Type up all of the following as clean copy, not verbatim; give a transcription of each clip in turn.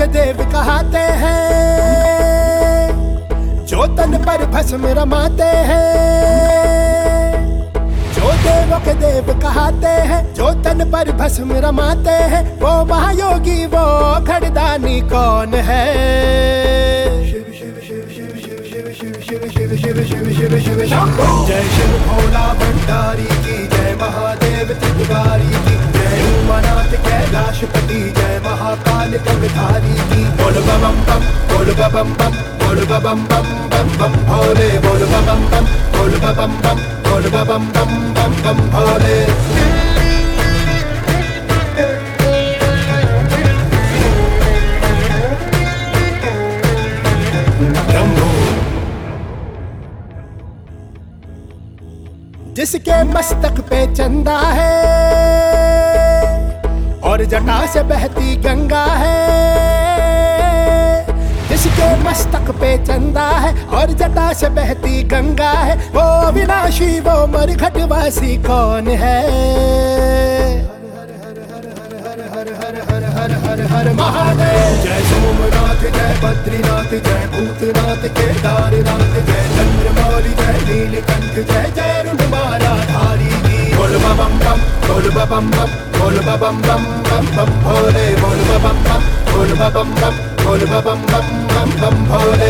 के देव कहाते हैं, जो तन पर भस्म रमाते हैं। जो देवों के देव कहाते हैं, जो तन पर भस्म रमाते हैं, वो महायोगी वो घड़दानी कौन है? शिव शिव शिव शिव शिव शिव शिव शिव शिव शिव शिव शिव शिव शंभो। जय शिव भोला भंडारी की जय, महादेव त्रिपुरारी की जय, उमानाथ कैलाशपति जय, महाकाल गंगधारी की। बोल बम बम बोल बम बम बोल बम बम बम बम भोले, बोल बम बम बोल बम बम बोल बम बम बम बम भोले। जिसके मस्तक पे चंदा है और जटा से बहती गंगा है, जिसके मस्तक पे चंदा है और जटा से बहती गंगा है, वो अविनाशी वो मरघटवासी कौन है? हर हर हर हर हर हर महादेव। जय सोमनाथ जय बद्रीनाथ जय भूतनाथ केदारनाथ जय चंद्रमौली जय नीलकंठ जय जय रुद्रमाला धारी की। बोल बम बम बोल बम बम बोल बम बम बम बम भोले, बोल बम बम बोल बम बम बोल बम बम बम बम भोले।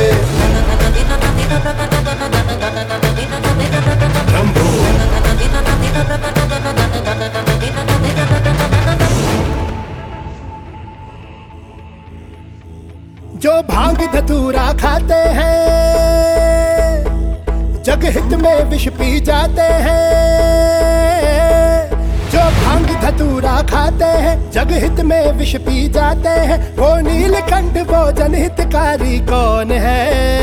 जो भांग धतूरा खाते हैं, जग हित में विष पी जाते हैं। जो भांग धतूरा खाते हैं, जग हित में विष पी जाते हैं, वो नीलकंठ वो जनहितकारी कौन है?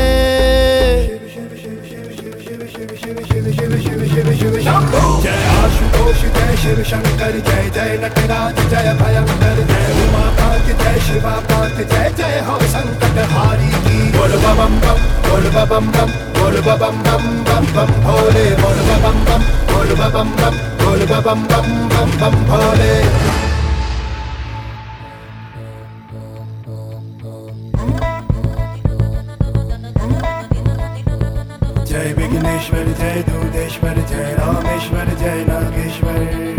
जय आशुतोष जय शिव शंकर जय जय नटराज जय भयंकर जय उमाकांत जय शिवाकांत जय जय हो संकट हारी की। बोल बम बम बोल बम बम बोल बम बम बम बम भोले, बोल बम बम बोल बम बम बोल बम बम बम बम भोले। जय विघ्नेश्वर जय दूधेश्वर जय रामेश्वर जय नागेश्वर,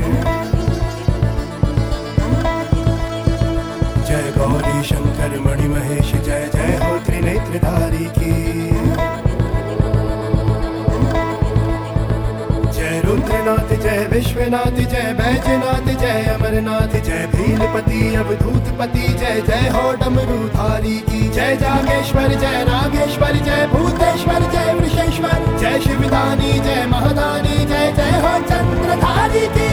जय गौरी शंकर मणि महेश जय जय हो त्रिनेत्रधारी की। जय रुद्रनाथ जय विश्वनाथ जय बैजनाथ जय अमरनाथ जय भीलपति अवधूतपति जय जय हो डमरूधारी की। जय जागेश्वर जय नागेश्वर जय भूतेश्वर जय वृषेश्वर जय शिवदानी जय महादानी जय जय हो चंद्रधारी की।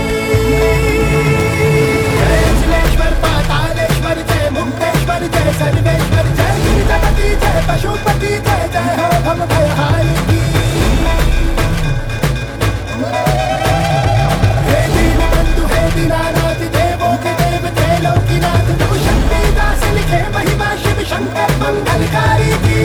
जय अचलेश्वर पातालेश्वर जय मुक्तेश्वर जय सर्वेश्वर जय गिरिजापति जय पशुपति जय जय हो भव भयहारी की। हे दीनबंधु हे दीनानाथ देवों के देव त्रैलोकीनाथ, तू शक्ति दास लिखे महिमा शिव शंकर मंगलकारी की।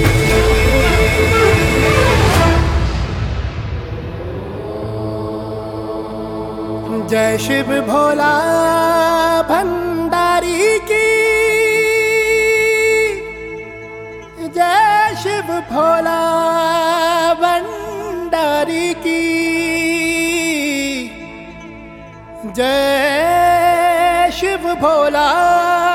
जय शिव भोला भंडारी की, जय शिव भोला भंडारी की, जय शिव भोला